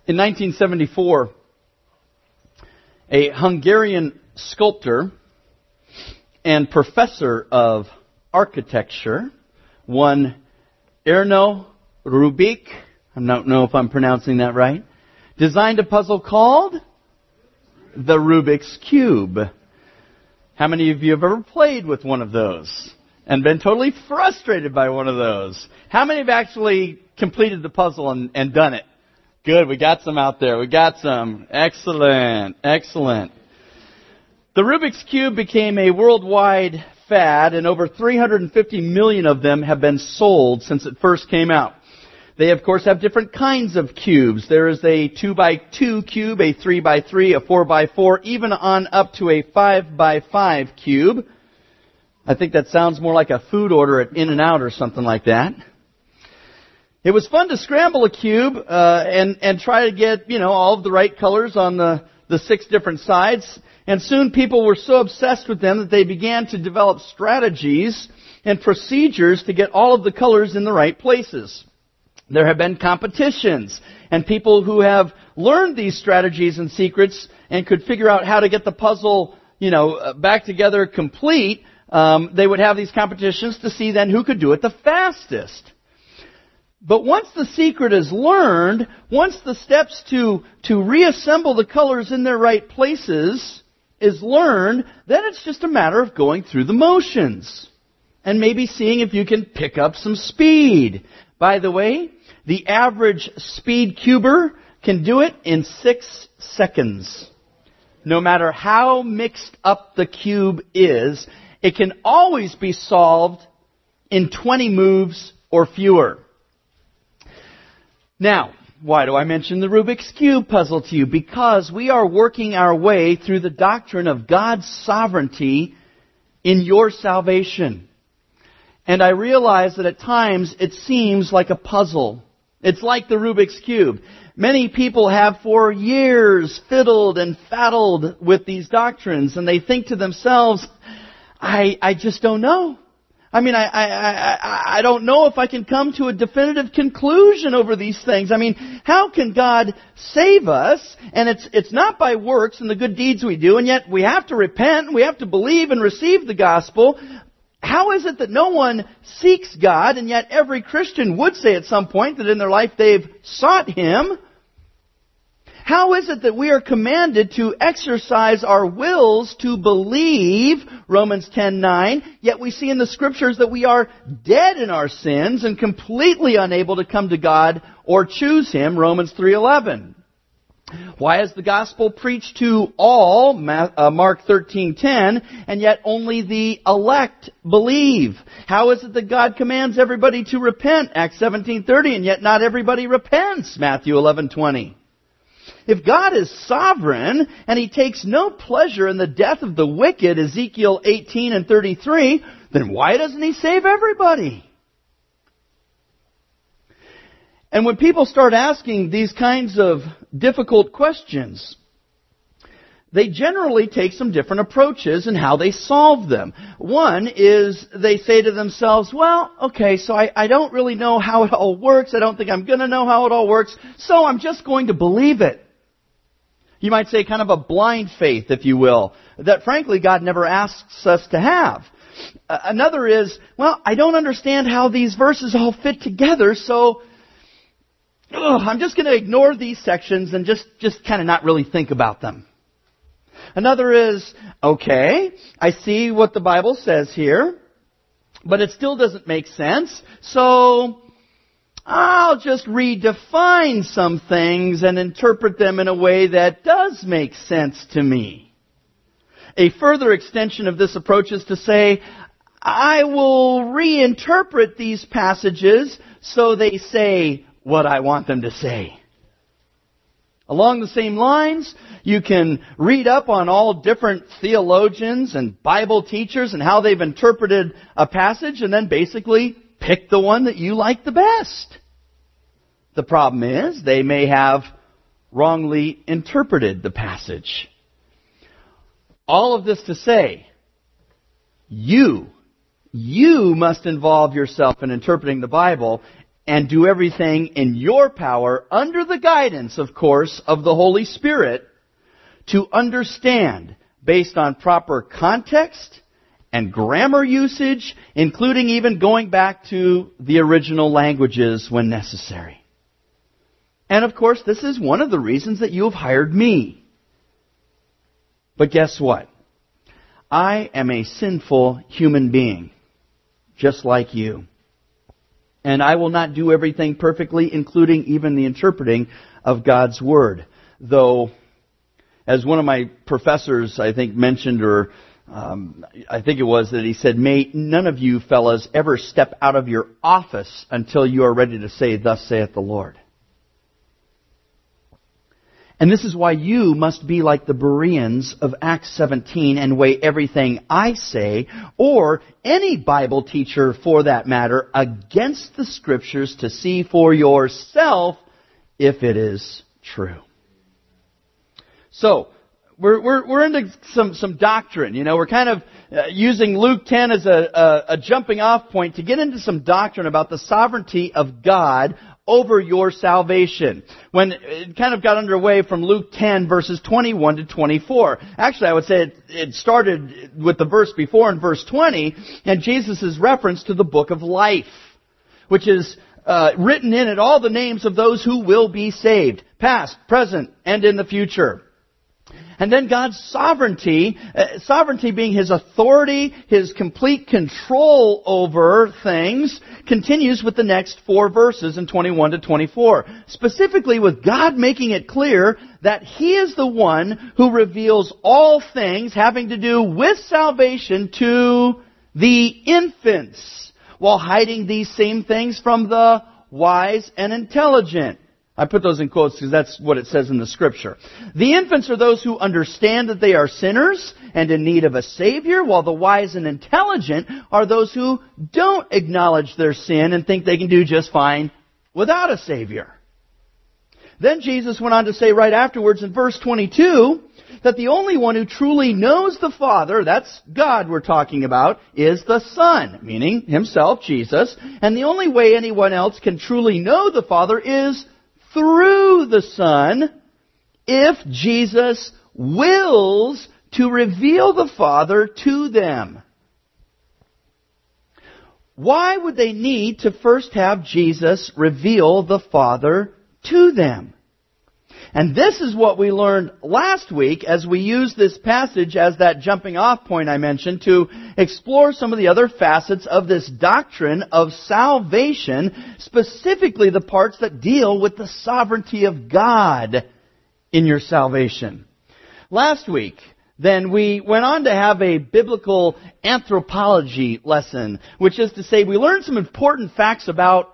In 1974, a Hungarian sculptor and professor of architecture, one Erno Rubik, I don't know if I'm pronouncing that right, designed a puzzle called the Rubik's Cube. How many of you have ever played with one of those and been totally frustrated by one of those? How many have actually completed the puzzle and done it? Good, we got some out there. We got some. Excellent, excellent. The Rubik's Cube became a worldwide fad, and over 350 million of them have been sold since it first came out. They, of course, have different kinds of cubes. There is a 2x2 cube, a 3x3, a 4x4, even on up to a 5x5 cube. I think that sounds more like a food order at In-N-Out or something like that. It was fun to scramble a cube and try to get, all of the right colors on the 6 different sides. And soon people were so obsessed with them that they began to develop strategies and procedures to get all of the colors in the right places. There have been competitions, and people who have learned these strategies and secrets and could figure out how to get the puzzle, back together complete, they would have these competitions to see then who could do it the fastest. But once the secret is learned, once the steps to reassemble the colors in their right places is learned, then it's just a matter of going through the motions and maybe seeing if you can pick up some speed. By the way, the average speed cuber can do it in 6 seconds. No matter how mixed up the cube is, it can always be solved in 20 moves or fewer. Now, why do I mention the Rubik's Cube puzzle to you? Because we are working our way through the doctrine of God's sovereignty in your salvation. And I realize that at times it seems like a puzzle. It's like the Rubik's Cube. Many people have for years fiddled and faddled with these doctrines, and they think to themselves, I just don't know. I don't know if I can come to a definitive conclusion over these things. How can God save us? And it's not by works and the good deeds we do, and yet we have to repent, we have to believe and receive the gospel. How is it that no one seeks God, and yet every Christian would say at some point that in their life they've sought Him? How is it that we are commanded to exercise our wills to believe, Romans 10:9, yet we see in the Scriptures that we are dead in our sins and completely unable to come to God or choose Him, Romans 3:11? Why is the gospel preached to all, Mark 13:10, and yet only the elect believe? How is it that God commands everybody to repent, Acts 17:30, and yet not everybody repents, Matthew 11:20? If God is sovereign and He takes no pleasure in the death of the wicked, Ezekiel 18:33, then why doesn't He save everybody? And when people start asking these kinds of difficult questions, they generally take some different approaches in how they solve them. One is they say to themselves, well, okay, so I don't really know how it all works. I don't think I'm going to know how it all works, so I'm just going to believe it. You might say kind of a blind faith, if you will, that frankly God never asks us to have. Another is, well, I don't understand how these verses all fit together, so I'm just going to ignore these sections and just kind of not really think about them. Another is, okay, I see what the Bible says here, but it still doesn't make sense, so I'll just redefine some things and interpret them in a way that does make sense to me. A further extension of this approach is to say, I will reinterpret these passages so they say what I want them to say. Along the same lines, you can read up on all different theologians and Bible teachers and how they've interpreted a passage and then basically pick the one that you like the best. The problem is they may have wrongly interpreted the passage. All of this to say, you must involve yourself in interpreting the Bible, and do everything in your power, under the guidance, of course, of the Holy Spirit, to understand, based on proper context and grammar usage, including even going back to the original languages when necessary. And of course, this is one of the reasons that you have hired me. But guess what? I am a sinful human being, just like you. And I will not do everything perfectly, including even the interpreting of God's Word. Though, as one of my professors, I think, mentioned, or I think it was that he said, may none of you fellas ever step out of your office until you are ready to say, thus saith the Lord. And this is why you must be like the Bereans of Acts 17 and weigh everything I say, or any Bible teacher for that matter, against the Scriptures to see for yourself if it is true. So, we're into some doctrine. You know, we're kind of using Luke 10 as a jumping off point to get into some doctrine about the sovereignty of God over your salvation. When it kind of got underway from Luke 10 verses 21 to 24. Actually, I would say it started with the verse before in verse 20 and Jesus' reference to the book of life, which is written in it all the names of those who will be saved, past, present, and in the future. And then God's sovereignty, sovereignty being His authority, His complete control over things, continues with the next 4 verses in 21 to 24. Specifically with God making it clear that He is the one who reveals all things having to do with salvation to the infants, while hiding these same things from the wise and intelligent. I put those in quotes because that's what it says in the Scripture. The infants are those who understand that they are sinners and in need of a Savior, while the wise and intelligent are those who don't acknowledge their sin and think they can do just fine without a Savior. Then Jesus went on to say right afterwards in verse 22 that the only one who truly knows the Father, that's God we're talking about, is the Son, meaning Himself, Jesus. And the only way anyone else can truly know the Father is through the Son, if Jesus wills to reveal the Father to them. Why would they need to first have Jesus reveal the Father to them? And this is what we learned last week as we used this passage as that jumping off point I mentioned to explore some of the other facets of this doctrine of salvation, specifically the parts that deal with the sovereignty of God in your salvation. Last week, then we went on to have a biblical anthropology lesson, which is to say we learned some important facts about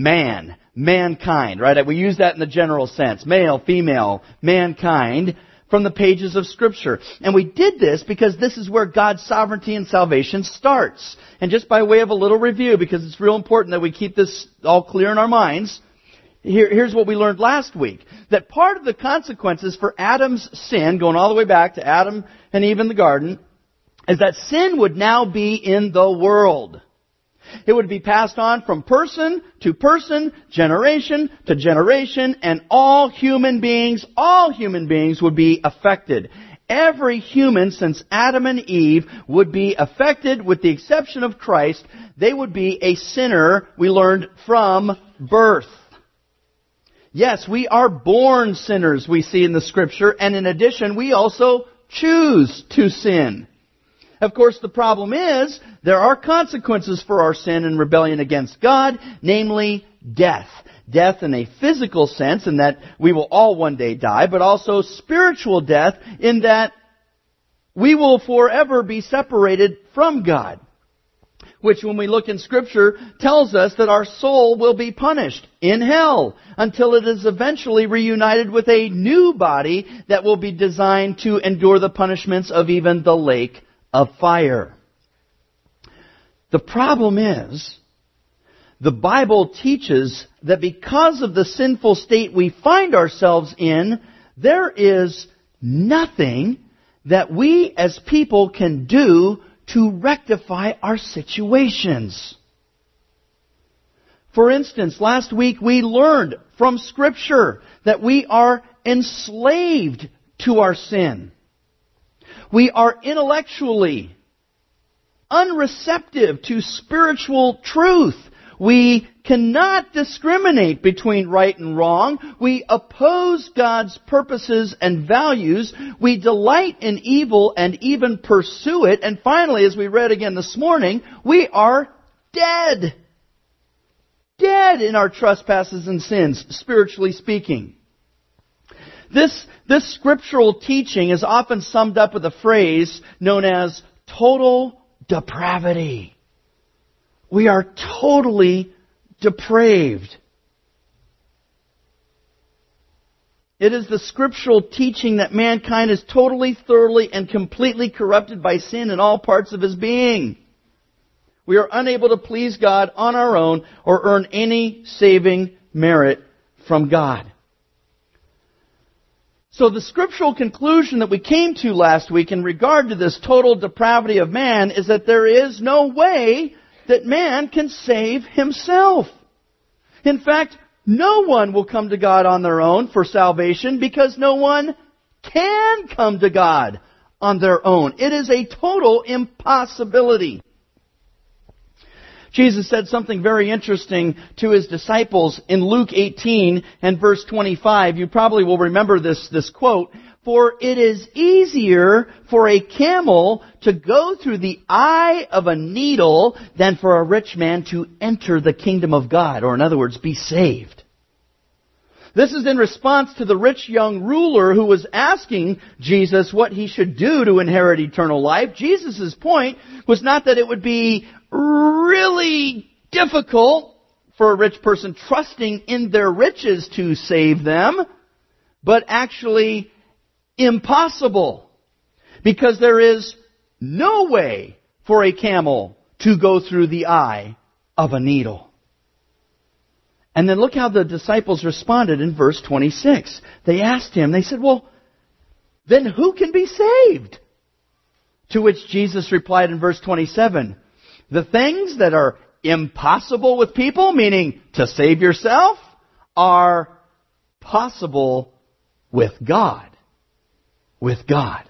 mankind, right? We use that in the general sense. Male, female, mankind, from the pages of Scripture. And we did this because this is where God's sovereignty and salvation starts. And just by way of a little review, because it's real important that we keep this all clear in our minds, here's what we learned last week. That part of the consequences for Adam's sin, going all the way back to Adam and Eve in the garden, is that sin would now be in the world. It would be passed on from person to person, generation to generation, and all human beings would be affected. Every human since Adam and Eve would be affected, with the exception of Christ. They would be a sinner, we learned, from birth. Yes, we are born sinners, we see in the Scripture, and in addition, we also choose to sin. Of course, the problem is, there are consequences for our sin and rebellion against God, namely death. Death in a physical sense, in that we will all one day die, but also spiritual death, in that we will forever be separated from God. Which, when we look in Scripture, tells us that our soul will be punished in hell until it is eventually reunited with a new body that will be designed to endure the punishments of even the lake of fire. The problem is, the Bible teaches that because of the sinful state we find ourselves in, there is nothing that we as people can do to rectify our situations. For instance, last week we learned from Scripture that we are enslaved to our sin. We are intellectually unreceptive to spiritual truth. We cannot discriminate between right and wrong. We oppose God's purposes and values. We delight in evil and even pursue it. And finally, as we read again this morning, we are dead. Dead in our trespasses and sins, spiritually speaking. This scriptural teaching is often summed up with a phrase known as total depravity. We are totally depraved. It is the scriptural teaching that mankind is totally, thoroughly, and completely corrupted by sin in all parts of his being. We are unable to please God on our own or earn any saving merit from God. So the scriptural conclusion that we came to last week in regard to this total depravity of man is that there is no way that man can save himself. In fact, no one will come to God on their own for salvation because no one can come to God on their own. It is a total impossibility. Jesus said something very interesting to His disciples in Luke 18 and verse 25. You probably will remember this quote. For it is easier for a camel to go through the eye of a needle than for a rich man to enter the kingdom of God. Or in other words, be saved. This is in response to the rich young ruler who was asking Jesus what he should do to inherit eternal life. Jesus' point was not that it would be really difficult for a rich person trusting in their riches to save them, but actually impossible, because there is no way for a camel to go through the eye of a needle. And then look how the disciples responded in verse 26. They asked Him, they said, well, then who can be saved? To which Jesus replied in verse 27, the things that are impossible with people, meaning to save yourself, are possible with God. With God.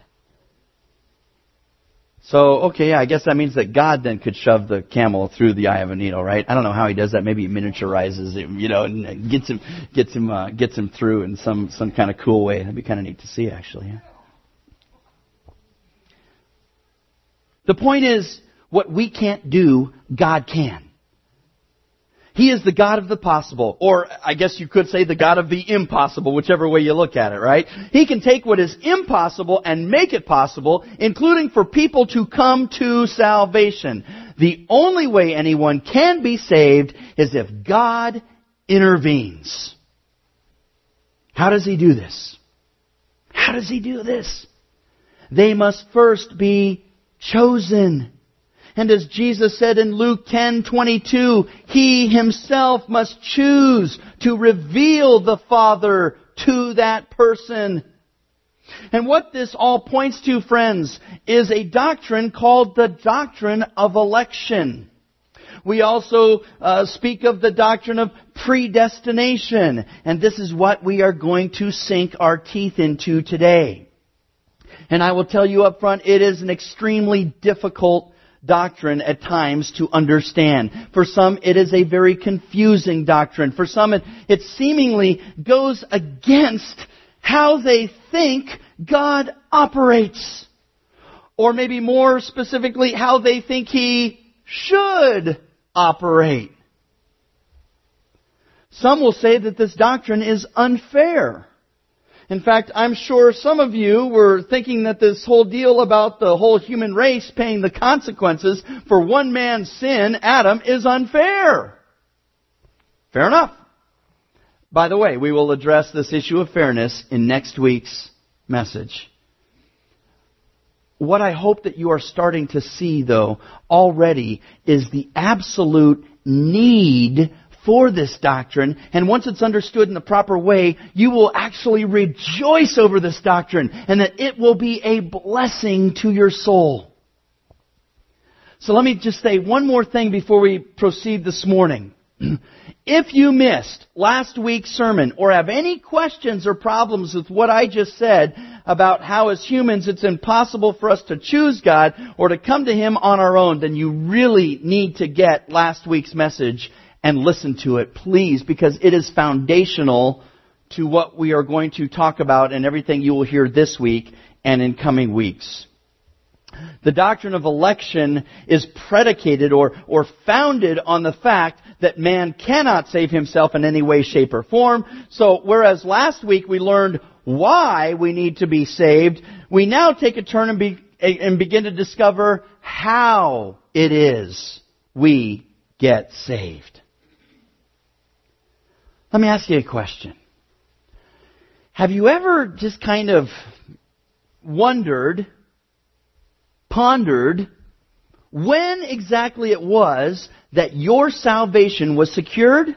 So, okay, I guess that means that God then could shove the camel through the eye of a needle, right? I don't know how He does that. Maybe He miniaturizes it, and gets him through in some kind of cool way. That'd be kind of neat to see, actually. Yeah. The point is, what we can't do, God can. He is the God of the possible, or I guess you could say the God of the impossible, whichever way you look at it, right? He can take what is impossible and make it possible, including for people to come to salvation. The only way anyone can be saved is if God intervenes. How does He do this? How does He do this? They must first be chosen. And as Jesus said in Luke 10:22, He Himself must choose to reveal the Father to that person. And what this all points to, friends, is a doctrine called the doctrine of election. We also speak of the doctrine of predestination. And this is what we are going to sink our teeth into today. And I will tell you up front, it is an extremely difficult doctrine at times to understand. For some, it is a very confusing doctrine. For some, it seemingly goes against how they think God operates. Or maybe more specifically, how they think He should operate. Some will say that this doctrine is unfair. In fact, I'm sure some of you were thinking that this whole deal about the whole human race paying the consequences for one man's sin, Adam, is unfair. Fair enough. By the way, we will address this issue of fairness in next week's message. What I hope that you are starting to see, though, already is the absolute need for this doctrine, and once it's understood in the proper way, you will actually rejoice over this doctrine, and that it will be a blessing to your soul. So let me just say one more thing before we proceed this morning. If you missed last week's sermon or have any questions or problems with what I just said about how as humans it's impossible for us to choose God or to come to Him on our own, then you really need to get last week's message and listen to it, please, because it is foundational to what we are going to talk about and everything you will hear this week and in coming weeks. The doctrine of election is predicated or founded on the fact that man cannot save himself in any way, shape, or form. So whereas last week we learned why we need to be saved, we now take a turn and begin to discover how it is we get saved. Let me ask you a question. Have you ever just kind of pondered when exactly it was that your salvation was secured?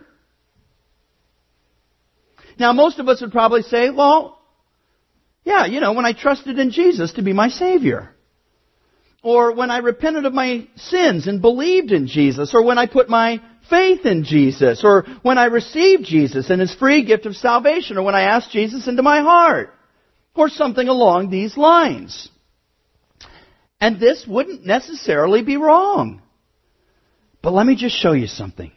Now, most of us would probably say, well, yeah, when I trusted in Jesus to be my Savior. Or when I repented of my sins and believed in Jesus. Or when I put my faith in Jesus. Or when I received Jesus and His free gift of salvation. Or when I asked Jesus into my heart. Or something along these lines. And this wouldn't necessarily be wrong. But let me just show you something.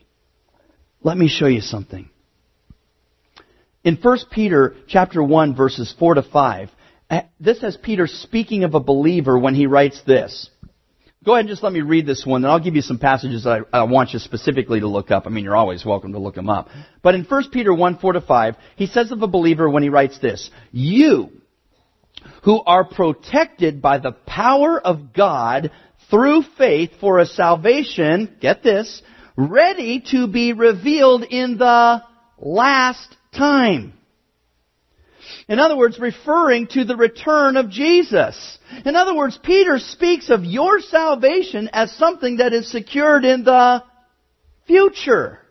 In 1 Peter chapter 1, verses 4 to 5, this has Peter speaking of a believer when he writes this. Go ahead and just let me read this one, and I'll give you some passages that I want you specifically to look up. I mean, you're always welcome to look them up. But in 1 Peter 1, 4 to 5, he says of a believer when he writes this, "You who are protected by the power of God through faith for a salvation," get this, "ready to be revealed in the last time." In other words, referring to the return of Jesus. In other words, Peter speaks of your salvation as something that is secured in the future.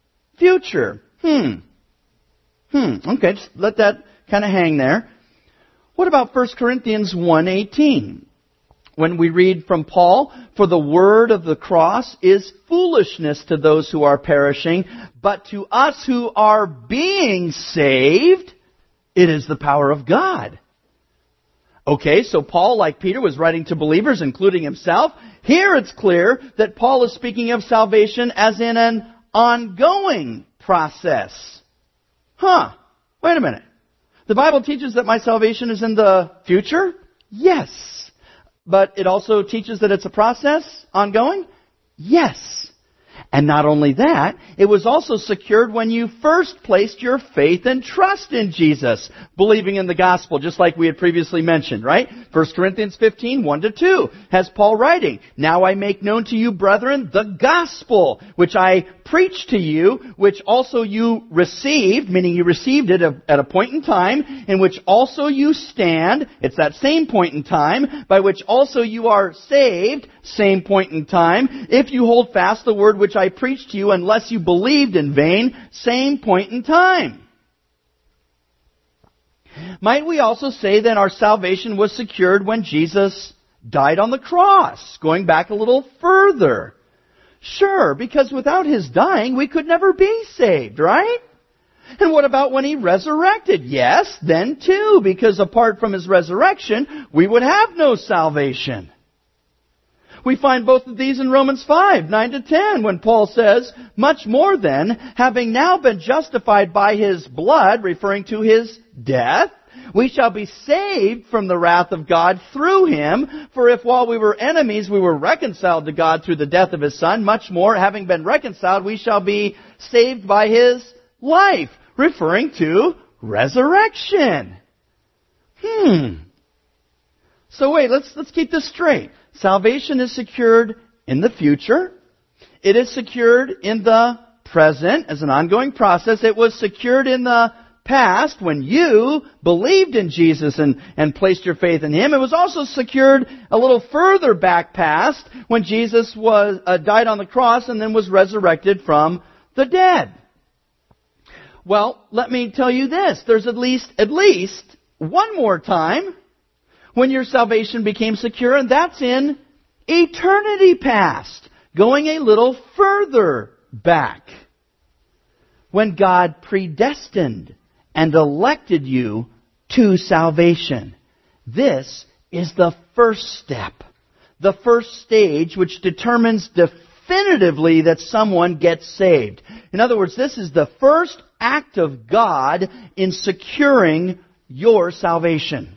Okay, just let that kind of hang there. What about 1 Corinthians 1:18? When we read from Paul, "For the word of the cross is foolishness to those who are perishing, but to us who are being saved, it is the power of God." Okay, so Paul, like Peter, was writing to believers, including himself. Here it's clear that Paul is speaking of salvation as in an ongoing process. Wait a minute. The Bible teaches that my salvation is in the future? Yes. But it also teaches that it's a process, ongoing? Yes. And not only that, it was also secured when you first placed your faith and trust in Jesus, believing in the gospel, just like we had previously mentioned, right? 1 Corinthians 15, 1 to 2, has Paul writing, "Now I make known to you, brethren, the gospel, which I preached to you, which also you received," meaning you received it at a point in time, "in which also you stand," it's that same point in time, "by which also you are saved," same point in time, "if you hold fast the word which I preached to you, unless you believed in vain," same point in time. Might we also say that our salvation was secured when Jesus died on the cross, going back a little further? Sure, because without His dying, we could never be saved, right? And what about when He resurrected? Yes, then too, because apart from His resurrection, we would have no salvation. We find both of these in Romans 5, 9 to 10, when Paul says, "Much more then, having now been justified by His blood," referring to His death, "we shall be saved from the wrath of God through Him. For if while we were enemies we were reconciled to God through the death of His Son, much more, having been reconciled, we shall be saved by His life," referring to resurrection. So wait, let's keep this straight. Salvation is secured in the future. It is secured in the present as an ongoing process. It was secured in the past when you believed in Jesus and placed your faith in Him. It was also secured a little further back past when Jesus was died on the cross and then was resurrected from the dead. Well, let me tell you this. There's at least one more time when your salvation became secure, and that's in eternity past, going a little further back. when God predestined and elected you to salvation. This is the first step, the first stage which determines definitively that someone gets saved. In other words, this is the first act of God in securing your salvation.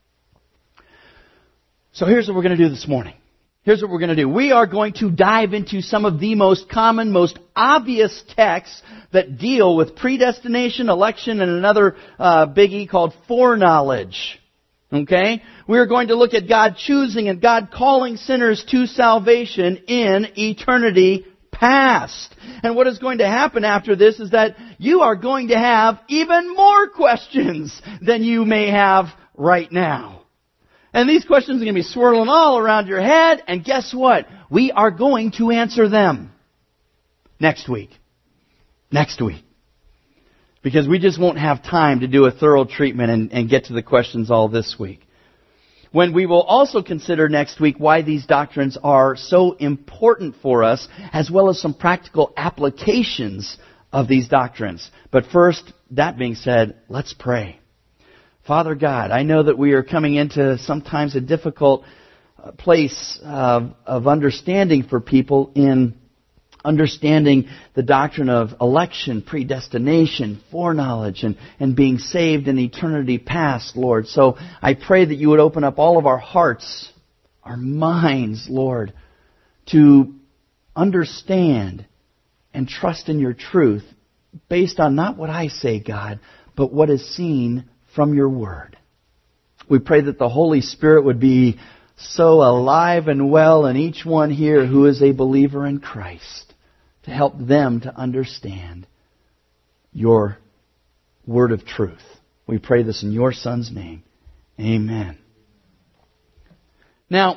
So here's what we're going to do this morning. Here's what we're going to do. We are going to dive into some of the most common, most obvious texts that deal with predestination, election, and another biggie called foreknowledge. Okay? We are going to look at God choosing and God calling sinners to salvation in eternity past. And what is going to happen after this is that you are going to have even more questions than you may have right now. And these questions are going to be swirling all around your head. And guess what? We are going to answer them next week. Next week. Because we just won't have time to do a thorough treatment and get to the questions all this week. When we will also consider next week why these doctrines are so important for us, as well as some practical applications of these doctrines. But first, that being said, let's pray. Father God, I know that we are coming into sometimes a difficult place of understanding for people in understanding the doctrine of election, predestination, foreknowledge, and being saved in eternity past, Lord. So I pray that you would open up all of our hearts, our minds, Lord, to understand and trust in your truth based on not what I say, God, but what is seen from your word. We pray that the Holy Spirit would be so alive and well in each one here who is a believer in Christ to help them to understand your word of truth. We pray this in your Son's name. Amen. Now,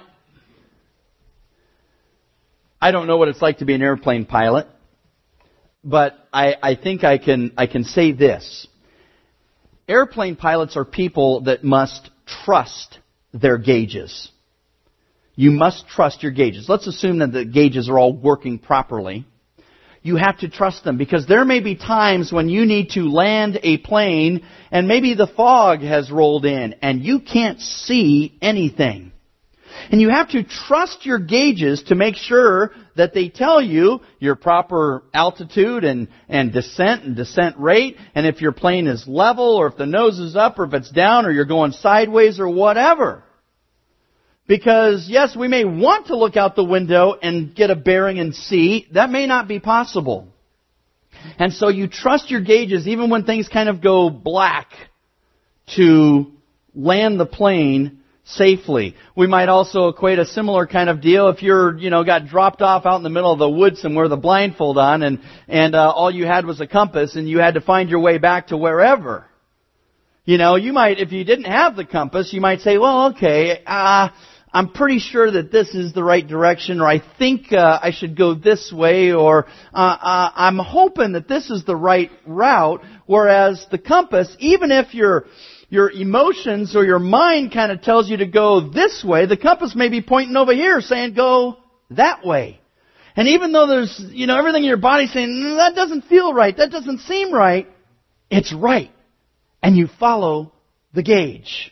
I don't know what it's like to be an airplane pilot, but I think I can say this. Airplane pilots are people that must trust their gauges. You must trust your gauges. Let's assume that the gauges are all working properly. You have to trust them because there may be times when you need to land a plane and maybe the fog has rolled in and you can't see anything. And you have to trust your gauges to make sure that they tell you your proper altitude and descent rate, and if your plane is level, or if the nose is up, or if it's down, or you're going sideways, or whatever. Because, yes, we may want to look out the window and get a bearing and see. That may not be possible. And so you trust your gauges even when things kind of go black to land the plane safely. We might also equate a similar kind of deal if you're, got dropped off out in the middle of the woods somewhere, the blindfold on, and all you had was a compass, and you had to find your way back to wherever. You might, if you didn't have the compass, you might say, well, okay, I'm pretty sure that this is the right direction, or I think I should go this way, or I'm hoping that this is the right route. Whereas the compass, even if your emotions or your mind kind of tells you to go this way, the compass may be pointing over here saying go that way. And even though there's, everything in your body saying, that doesn't feel right, that doesn't seem right, it's right. And you follow the gauge.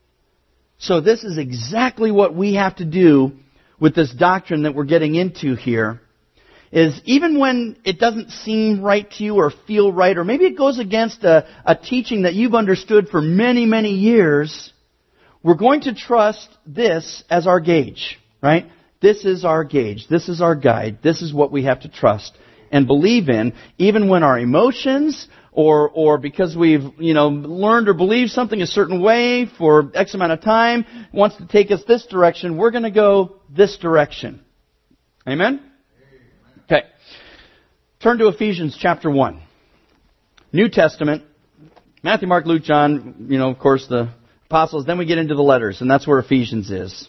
So this is exactly what we have to do with this doctrine that we're getting into here. Is even when it doesn't seem right to you or feel right, or maybe it goes against a teaching that you've understood for many, many years, we're going to trust this as our gauge, right? This is our gauge. This is our guide. This is what we have to trust and believe in, even when our emotions or because we've, learned or believed something a certain way for X amount of time wants to take us this direction, we're going to go this direction. Amen? Okay. Turn to Ephesians chapter 1. New Testament. Matthew, Mark, Luke, John, of course, the apostles. Then we get into the letters, and that's where Ephesians is.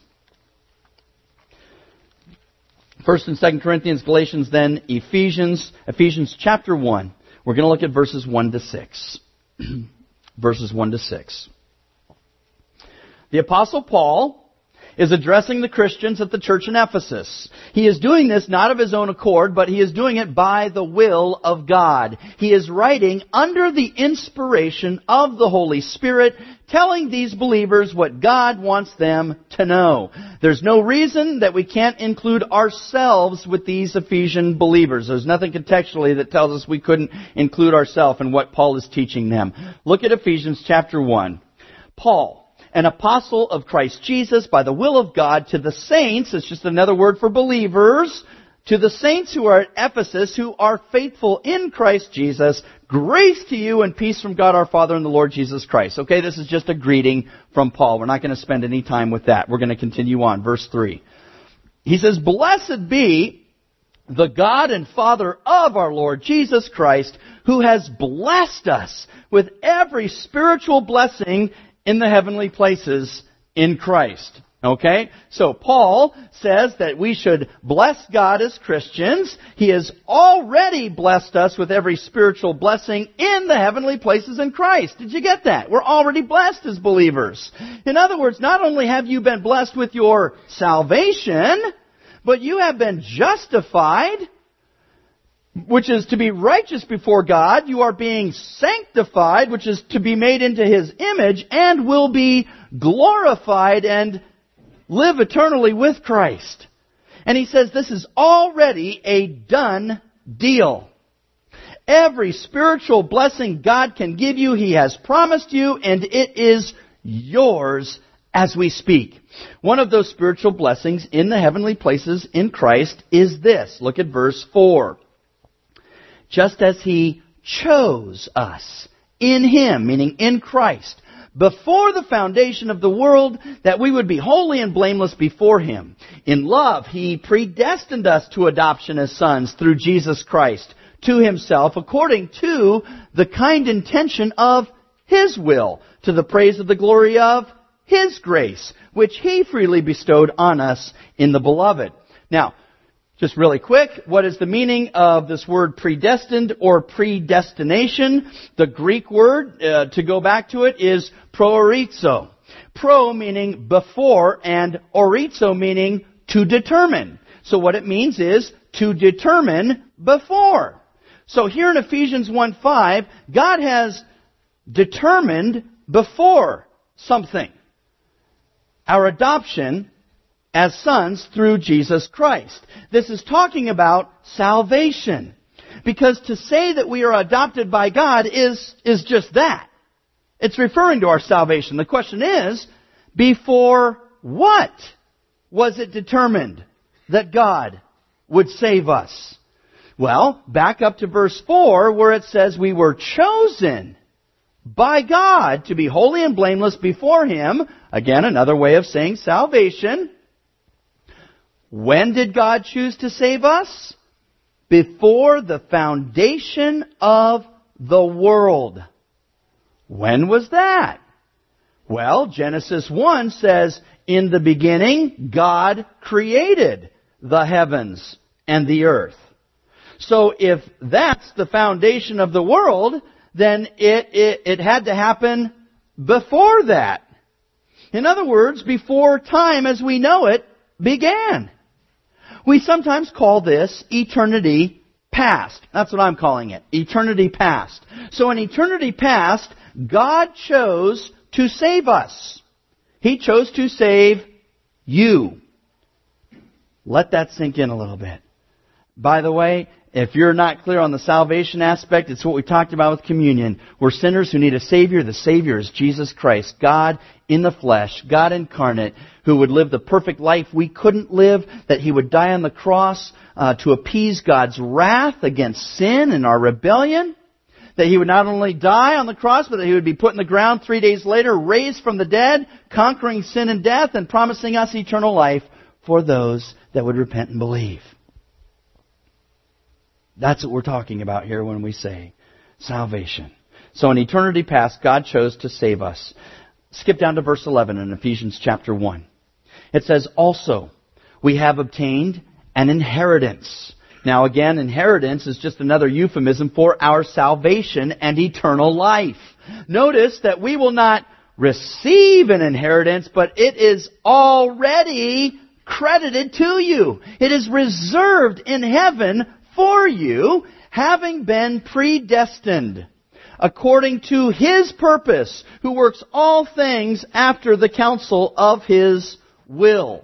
1st and 2nd Corinthians, Galatians, then Ephesians. Ephesians chapter 1. We're going to look at verses 1 to 6. Verses 1 to 6. The Apostle Paul is addressing the Christians at the church in Ephesus. He is doing this not of his own accord, but he is doing it by the will of God. He is writing under the inspiration of the Holy Spirit, telling these believers what God wants them to know. There's no reason that we can't include ourselves with these Ephesian believers. There's nothing contextually that tells us we couldn't include ourselves in what Paul is teaching them. Look at Ephesians chapter 1. Paul, an apostle of Christ Jesus by the will of God, to the saints, it's just another word for believers, to the saints who are at Ephesus, who are faithful in Christ Jesus, grace to you and peace from God our Father and the Lord Jesus Christ. Okay, this is just a greeting from Paul. We're not going to spend any time with that. We're going to continue on. Verse 3. He says, "Blessed be the God and Father of our Lord Jesus Christ, who has blessed us with every spiritual blessing in the heavenly places in Christ." Okay? So Paul says that we should bless God as Christians. He has already blessed us with every spiritual blessing in the heavenly places in Christ. Did you get that? We're already blessed as believers. In other words, not only have you been blessed with your salvation, but you have been justified, which is to be righteous before God. You are being sanctified, which is to be made into His image, and will be glorified and live eternally with Christ. And he says this is already a done deal. Every spiritual blessing God can give you, He has promised you, and it is yours as we speak. One of those spiritual blessings in the heavenly places in Christ is this. Look at verse 4. Just as He chose us in Him, meaning in Christ, before the foundation of the world, that we would be holy and blameless before Him. In love, He predestined us to adoption as sons through Jesus Christ to Himself, according to the kind intention of His will, to the praise of the glory of His grace, which He freely bestowed on us in the Beloved. Now, just really quick, what is the meaning of this word predestined or predestination? The Greek word, to go back to it, is proorizo. Pro meaning before, and orizo meaning to determine. So what it means is to determine before. So here in Ephesians 1:5, God has determined before something. Our adoption as sons through Jesus Christ. This is talking about salvation. Because to say that we are adopted by God is just that. It's referring to our salvation. The question is, before what was it determined that God would save us? Well, back up to verse 4 where it says we were chosen by God to be holy and blameless before Him. Again, another way of saying salvation. When did God choose to save us? Before the foundation of the world. When was that? Well, Genesis 1 says, in the beginning, God created the heavens and the earth. So if that's the foundation of the world, then it had to happen before that. In other words, before time as we know it began. We sometimes call this eternity past. That's what I'm calling it. Eternity past. So in eternity past, God chose to save us. He chose to save you. Let that sink in a little bit. By the way, if you're not clear on the salvation aspect, it's what we talked about with communion. We're sinners who need a Savior. The Savior is Jesus Christ, God in the flesh, God incarnate, who would live the perfect life we couldn't live, that He would die on the cross to appease God's wrath against sin and our rebellion, that He would not only die on the cross, but that He would be put in the ground 3 days later, raised from the dead, conquering sin and death, and promising us eternal life for those that would repent and believe. That's what we're talking about here when we say salvation. So in eternity past, God chose to save us. Skip down to verse 11 in Ephesians chapter 1. It says, also, we have obtained an inheritance. Now again, inheritance is just another euphemism for our salvation and eternal life. Notice that we will not receive an inheritance, but it is already credited to you. It is reserved in heaven for you, having been predestined according to His purpose, who works all things after the counsel of His will.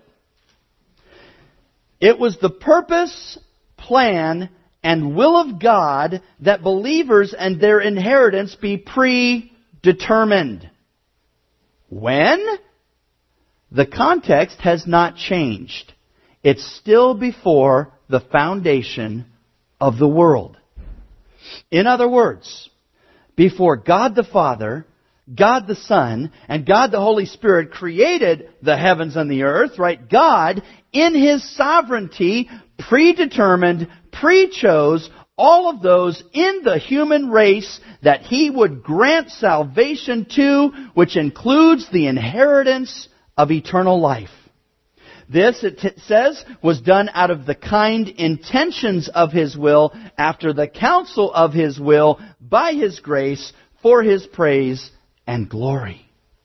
It was the purpose, plan, and will of God that believers and their inheritance be predetermined. When? The context has not changed. It's still before the foundation of the world. In other words, before God the Father, God the Son, and God the Holy Spirit created the heavens and the earth, right? God, in His sovereignty, predetermined, pre-chose all of those in the human race that He would grant salvation to, which includes the inheritance of eternal life. This, it says, was done out of the kind intentions of His will, after the counsel of His will, by His grace, for His praise and glory.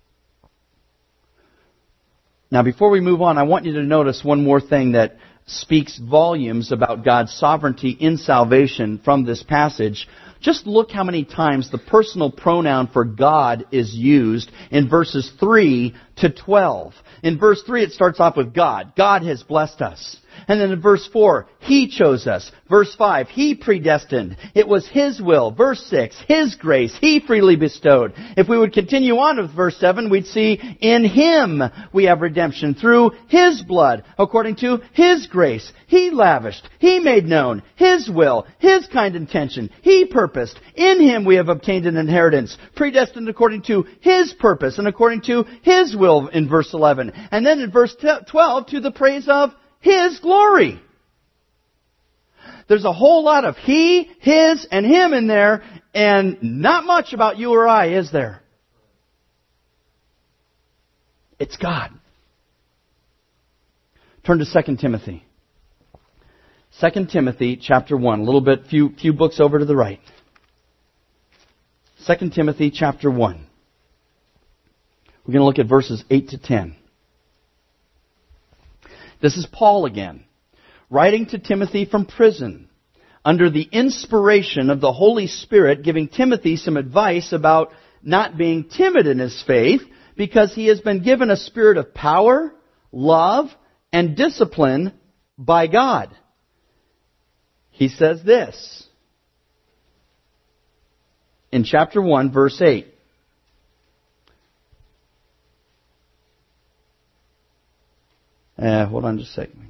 Now, before we move on, I want you to notice one more thing that speaks volumes about God's sovereignty in salvation from this passage. Just look how many times the personal pronoun for God is used in verses 3 to 12. In verse 3 it starts off with God. God has blessed us. And then in verse 4, He chose us. Verse 5, He predestined. It was His will. Verse 6, His grace. He freely bestowed. If we would continue on with verse 7, we'd see, in Him we have redemption through His blood, according to His grace. He lavished. He made known His will, His kind intention. He purposed. In Him we have obtained an inheritance, predestined according to His purpose and according to His will in verse 11. And then in verse 12, to the praise of His glory. There's a whole lot of He, His, and Him in there, and not much about you or I, is there? It's God. Turn to 2 Timothy. 2 Timothy chapter 1, a little bit, few books over to the right. 2 Timothy chapter 1. We're going to look at verses 8 to 10. This is Paul again, writing to Timothy from prison, under the inspiration of the Holy Spirit, giving Timothy some advice about not being timid in his faith, because he has been given a spirit of power, love, and discipline by God. He says this in chapter 1, verse 8. Hold on just a second.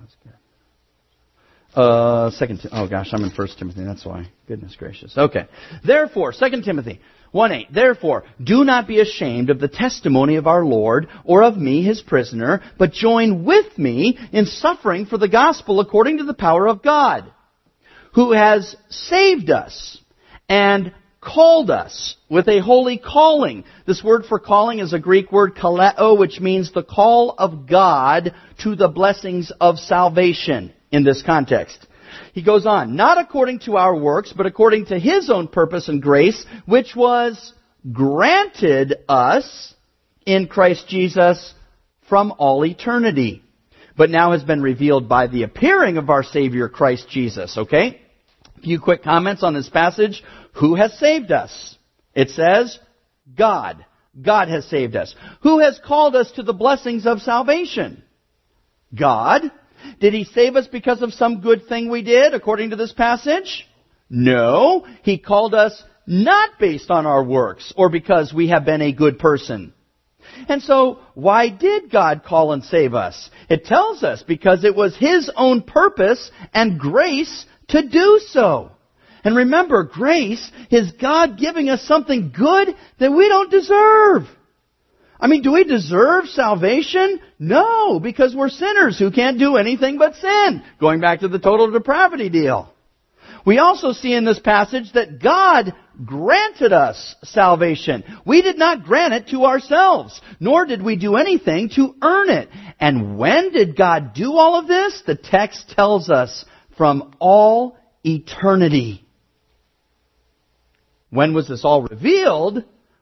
I'm in 1 Timothy, that's why. Goodness gracious. Okay. Therefore, 2 Timothy 1:8. Therefore, do not be ashamed of the testimony of our Lord, or of me, His prisoner, but join with me in suffering for the gospel according to the power of God, who has saved us and called us with a holy calling. This word for calling is a Greek word kaleo, which means the call of God to the blessings of salvation in this context. He goes on, not according to our works, but according to His own purpose and grace, which was granted us in Christ Jesus from all eternity, but now has been revealed by the appearing of our Savior Christ Jesus. Okay? A few quick comments on this passage. Who has saved us? It says, God. God has saved us. Who has called us to the blessings of salvation? God. Did He save us because of some good thing we did, according to this passage? No. He called us not based on our works, or because we have been a good person. And so, why did God call and save us? It tells us because it was His own purpose and grace to do so. And remember, grace is God giving us something good that we don't deserve. I mean, do we deserve salvation? No, because we're sinners who can't do anything but sin. Going back to the total depravity deal. We also see in this passage that God granted us salvation. We did not grant it to ourselves, nor did we do anything to earn it. And when did God do all of this? The text tells us from all eternity. When was this all revealed?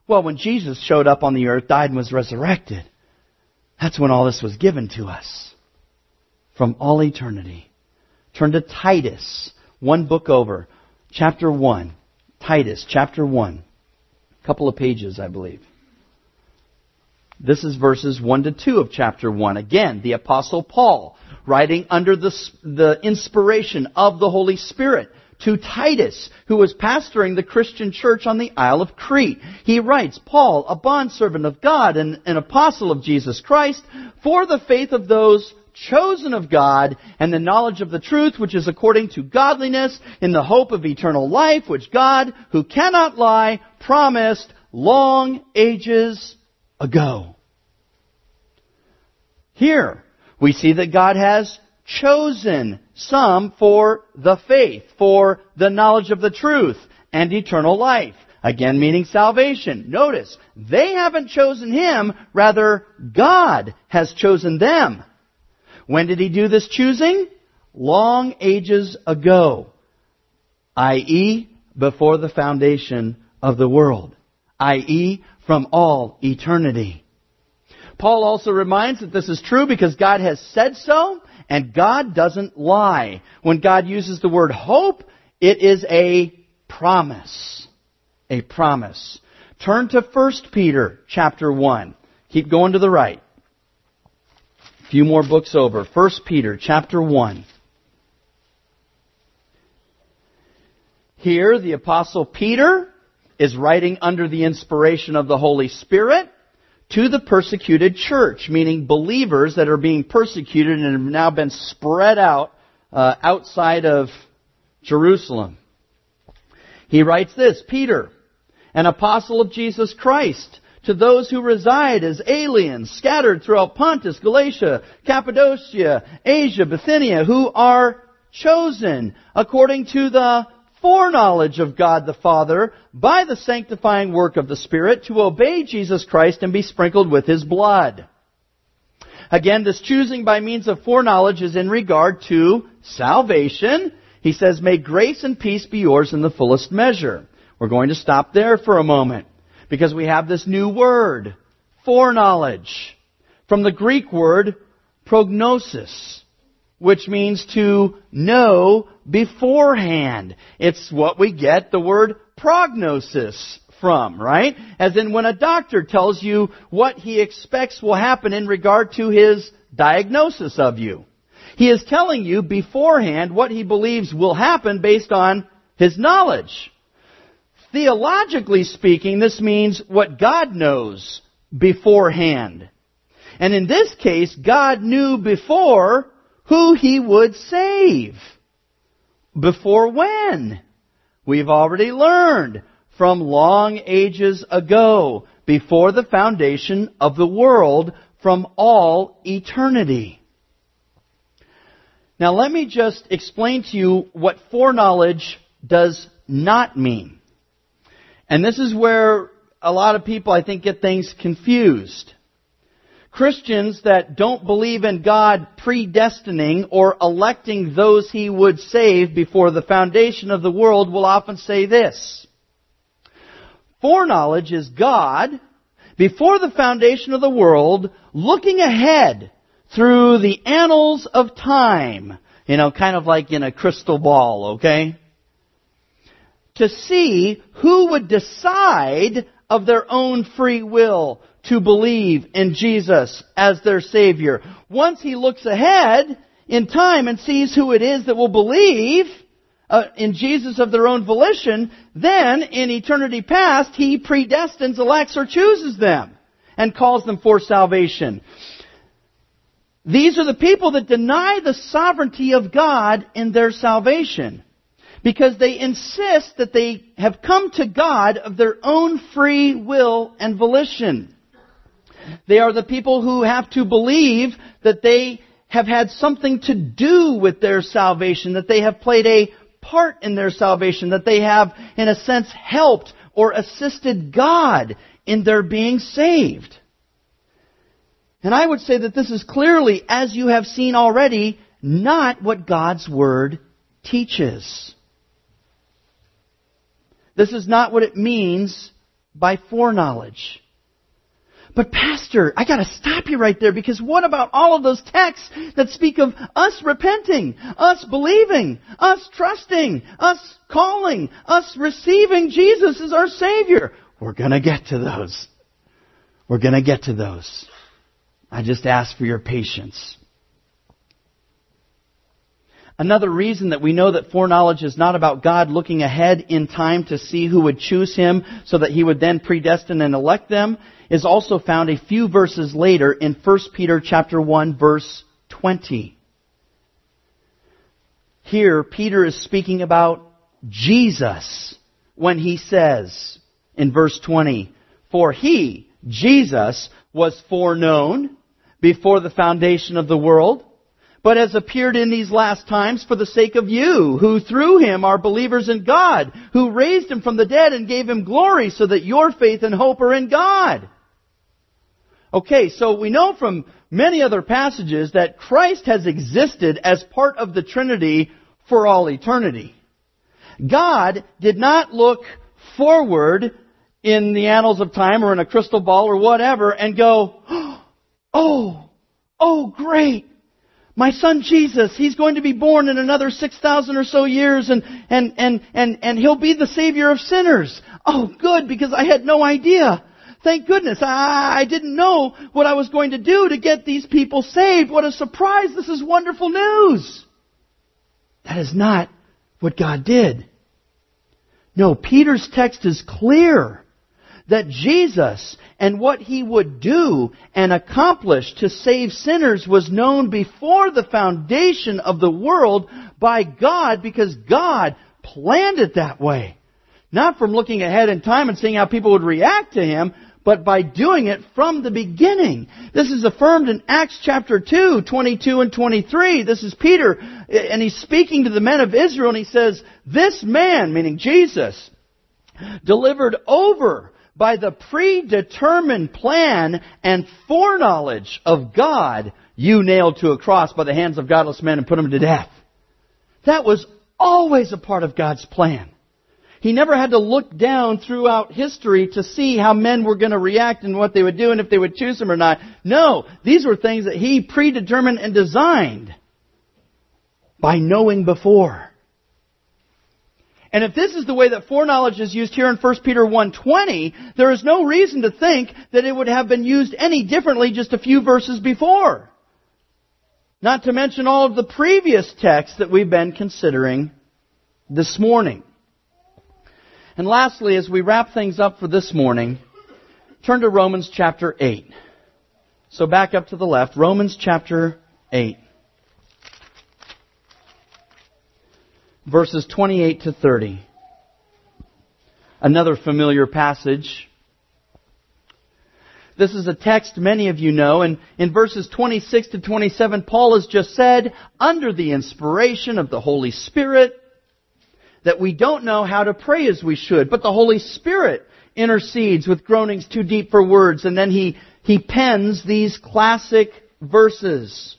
Well, when Jesus showed up on the earth, died and was resurrected, that's when all this was given to us. From all eternity. Turn to Titus, one book over. Chapter 1. Titus, chapter 1. A couple of pages, I believe. This is verses 1 to 2 of chapter 1. Again, the Apostle Paul, writing under the inspiration of the Holy Spirit, to Titus, who was pastoring the Christian church on the Isle of Crete. He writes, Paul, a bondservant of God and an apostle of Jesus Christ, for the faith of those chosen of God and the knowledge of the truth which is according to godliness, in the hope of eternal life, which God, who cannot lie, promised long ages ago. Here, we see that God has chosen some for the faith, for the knowledge of the truth, and eternal life. Again, meaning salvation. Notice, they haven't chosen Him, rather God has chosen them. When did He do this choosing? Long ages ago, i.e., before the foundation of the world, i.e., from all eternity. Paul also reminds that this is true because God has said so, and God doesn't lie. When God uses the word hope, it is a promise. A promise. Turn to 1 Peter chapter 1. Keep going to the right. A few more books over. 1 Peter chapter 1. Here, the Apostle Peter is writing under the inspiration of the Holy Spirit to the persecuted church, meaning believers that are being persecuted and have now been spread out outside of Jerusalem. He writes this, Peter, an apostle of Jesus Christ, to those who reside as aliens scattered throughout Pontus, Galatia, Cappadocia, Asia, Bithynia, who are chosen according to the foreknowledge of God the Father by the sanctifying work of the Spirit to obey Jesus Christ and be sprinkled with His blood. Again, this choosing by means of foreknowledge is in regard to salvation. He says, may grace and peace be yours in the fullest measure. We're going to stop there for a moment because we have this new word, foreknowledge, from the Greek word prognosis, which means to know beforehand. It's what we get the word prognosis from, right? As in when a doctor tells you what he expects will happen in regard to his diagnosis of you. He is telling you beforehand what he believes will happen based on his knowledge. Theologically speaking, this means what God knows beforehand. And in this case, God knew before who He would save. Before when? We've already learned from long ages ago, before the foundation of the world, from all eternity. Now let me just explain to you what foreknowledge does not mean. And this is where a lot of people, I think, get things confused. Christians that don't believe in God predestining or electing those He would save before the foundation of the world will often say this. Foreknowledge is God, before the foundation of the world, looking ahead through the annals of time. Kind of like in a crystal ball, okay? To see who would decide of their own free will to believe in Jesus as their Savior. Once He looks ahead in time and sees who it is that will believe in Jesus of their own volition, then in eternity past, He predestines, elects, or chooses them and calls them for salvation. These are the people that deny the sovereignty of God in their salvation, because they insist that they have come to God of their own free will and volition. They are the people who have to believe that they have had something to do with their salvation, that they have played a part in their salvation, that they have, in a sense, helped or assisted God in their being saved. And I would say that this is clearly, as you have seen already, not what God's Word teaches. This is not what it means by foreknowledge. But Pastor, I got to stop you right there, because what about all of those texts that speak of us repenting, us believing, us trusting, us calling, us receiving Jesus as our Savior? We're going to get to those. We're going to get to those. I just ask for your patience. Another reason that we know that foreknowledge is not about God looking ahead in time to see who would choose Him so that He would then predestine and elect them is also found a few verses later in 1 Peter chapter 1, verse 20. Here, Peter is speaking about Jesus when he says in verse 20, "For He, Jesus, was foreknown before the foundation of the world, but has appeared in these last times for the sake of you, who through Him are believers in God, who raised Him from the dead and gave Him glory, so that your faith and hope are in God." Okay, so we know from many other passages that Christ has existed as part of the Trinity for all eternity. God did not look forward in the annals of time or in a crystal ball or whatever and go, oh, great. My son Jesus, He's going to be born in another 6,000 or so years and He'll be the Savior of sinners. Oh, good, because I had no idea. Thank goodness. I didn't know what I was going to do to get these people saved. What a surprise. This is wonderful news. That is not what God did. No, Peter's text is clear that Jesus and what He would do and accomplish to save sinners was known before the foundation of the world by God, because God planned it that way. Not from looking ahead in time and seeing how people would react to Him, but by doing it from the beginning. This is affirmed in Acts chapter 2, 22 and 23. This is Peter, and he's speaking to the men of Israel, and he says, "This man," meaning Jesus, "delivered over by the predetermined plan and foreknowledge of God, you nailed to a cross by the hands of godless men and put Him to death." That was always a part of God's plan. He never had to look down throughout history to see how men were going to react and what they would do and if they would choose Him or not. No, these were things that He predetermined and designed by knowing before. And if this is the way that foreknowledge is used here in 1 Peter 1:20, there is no reason to think that it would have been used any differently just a few verses before. Not to mention all of the previous texts that we've been considering this morning. And lastly, as we wrap things up for this morning, turn to Romans chapter 8. So back up to the left, Romans chapter 8. Verses 28 to 30. Another familiar passage. This is a text many of you know, and in verses 26 to 27, Paul has just said, under the inspiration of the Holy Spirit, that we don't know how to pray as we should, but the Holy Spirit intercedes with groanings too deep for words, and then he pens these classic verses.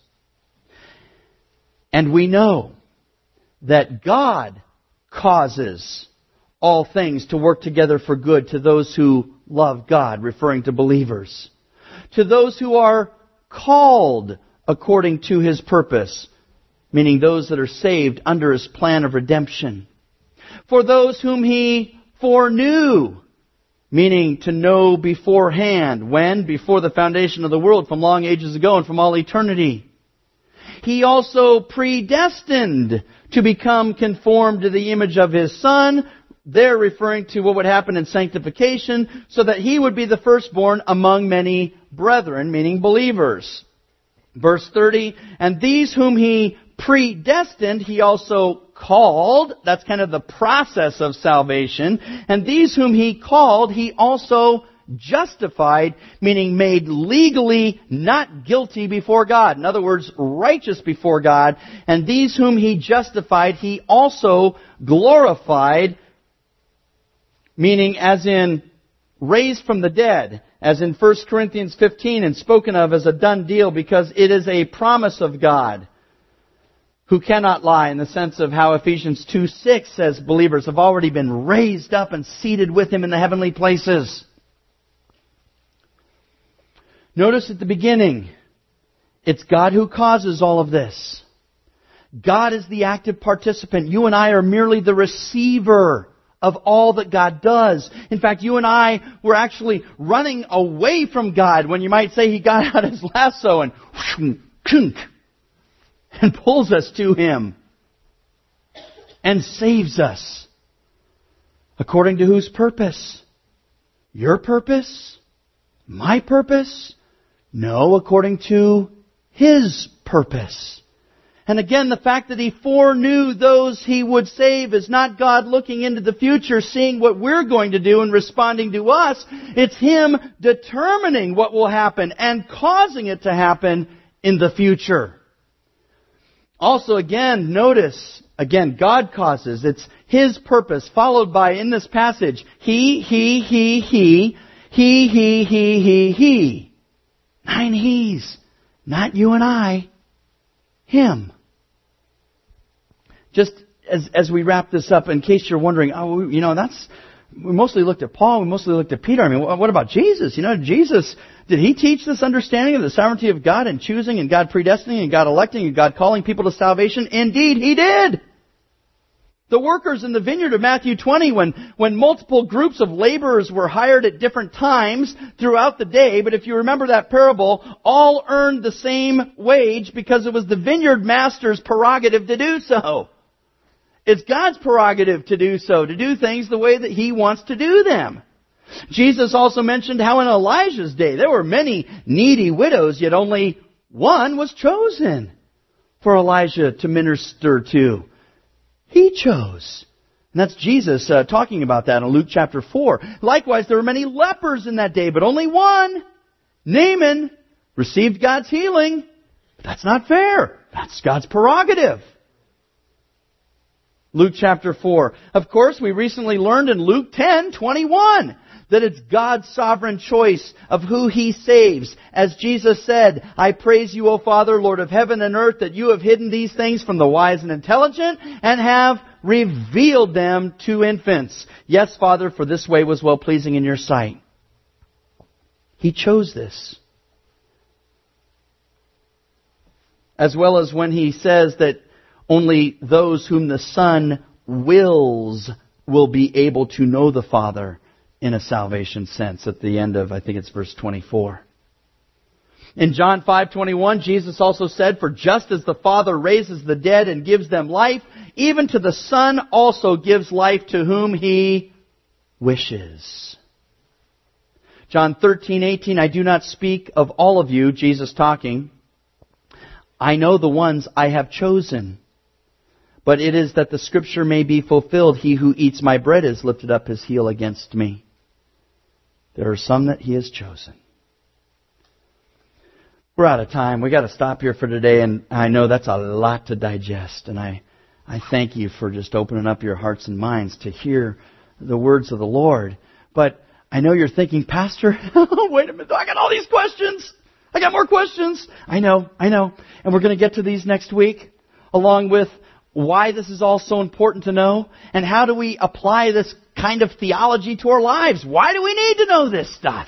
And we know that God causes all things to work together for good to those who love God, referring to believers. To those who are called according to His purpose, meaning those that are saved under His plan of redemption. For those whom He foreknew, meaning to know beforehand. When? Before the foundation of the world, from long ages ago and from all eternity. He also predestined to become conformed to the image of His Son. They're referring to what would happen in sanctification, so that He would be the firstborn among many brethren, meaning believers. Verse 30, and these whom He predestined, He also called. That's kind of the process of salvation. And these whom He called, He also justified, meaning made legally not guilty before God. In other words, righteous before God. And these whom He justified, He also glorified, meaning as in raised from the dead, as in 1 Corinthians 15, and spoken of as a done deal because it is a promise of God, who cannot lie, in the sense of how Ephesians 2:6 says believers have already been raised up and seated with Him in the heavenly places. Notice at the beginning, it's God who causes all of this. God is the active participant. You and I are merely the receiver of all that God does. In fact, you and I were actually running away from God when you might say He got out His lasso and pulls us to Him and saves us. According to whose purpose? Your purpose? My purpose? No, according to His purpose. And again, the fact that He foreknew those He would save is not God looking into the future, seeing what we're going to do and responding to us. It's Him determining what will happen and causing it to happen in the future. Also, again, notice, again, God causes. It's His purpose, followed by, in this passage, He. 9 He's. Not you and I. Him. Just as we wrap this up, in case you're wondering, we mostly looked at Paul, we mostly looked at Peter. I mean, what about Jesus? Jesus, did He teach this understanding of the sovereignty of God and choosing and God predestining and God electing and God calling people to salvation? Indeed, He did. The workers in the vineyard of Matthew 20, when multiple groups of laborers were hired at different times throughout the day, but if you remember that parable, all earned the same wage because it was the vineyard master's prerogative to do so. It's God's prerogative to do so, to do things the way that He wants to do them. Jesus also mentioned how in Elijah's day there were many needy widows, yet only one was chosen for Elijah to minister to. He chose. And that's Jesus talking about that in Luke chapter 4. Likewise, there were many lepers in that day, but only one, Naaman, received God's healing. But that's not fair. That's God's prerogative. Luke chapter 4. Of course, we recently learned in Luke 10:21 that it's God's sovereign choice of who He saves. As Jesus said, I praise You, O Father, Lord of heaven and earth, that You have hidden these things from the wise and intelligent and have revealed them to infants. Yes, Father, for this way was well-pleasing in Your sight. He chose this. As well as when He says that only those whom the Son wills will be able to know the Father in a salvation sense at the end of, I think it's verse 24. In John 5:21, Jesus also said, for just as the Father raises the dead and gives them life, even to the Son also gives life to whom He wishes. John 13:18, I do not speak of all of you, Jesus talking. I know the ones I have chosen. But it is that the Scripture may be fulfilled. He who eats my bread has lifted up his heel against me. There are some that He has chosen. We're out of time. We've got to stop here for today, and I know that's a lot to digest. And I thank you for just opening up your hearts and minds to hear the words of the Lord. But I know you're thinking, Pastor, wait a minute, I got all these questions. I got more questions. I know. And we're going to get to these next week, along with why this is all so important to know, and how do we apply this kind of theology to our lives. Why do we need to know this stuff?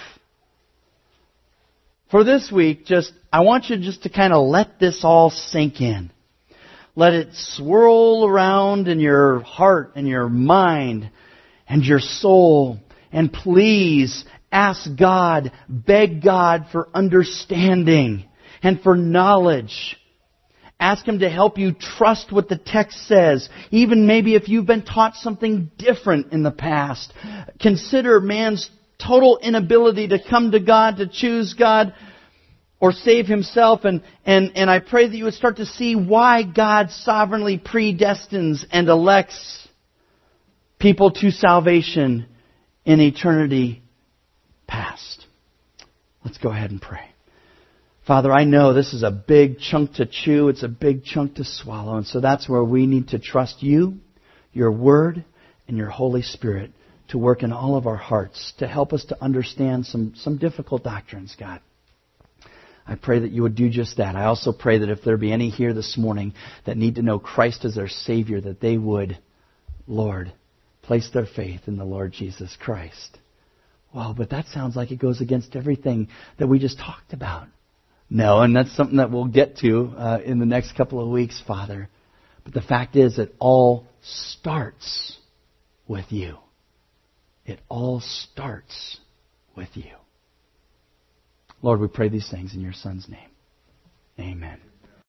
For this week, I want you just to kind of let this all sink in. Let it swirl around in your heart and your mind and your soul. And please ask God, beg God for understanding and for knowledge. Ask Him to help you trust what the text says, even maybe if you've been taught something different in the past. Consider man's total inability to come to God, to choose God, or save himself. And I pray that you would start to see why God sovereignly predestines and elects people to salvation in eternity past. Let's go ahead and pray. Father, I know this is a big chunk to chew. It's a big chunk to swallow. And so that's where we need to trust You, Your Word, and Your Holy Spirit to work in all of our hearts, to help us to understand some difficult doctrines, God. I pray that you would do just that. I also pray that if there be any here this morning that need to know Christ as their Savior, that they would, Lord, place their faith in the Lord Jesus Christ. Wow, but that sounds like it goes against everything that we just talked about. No, and that's something that we'll get to in the next couple of weeks, Father. But the fact is, it all starts with you. It all starts with you. Lord, we pray these things in your Son's name. Amen.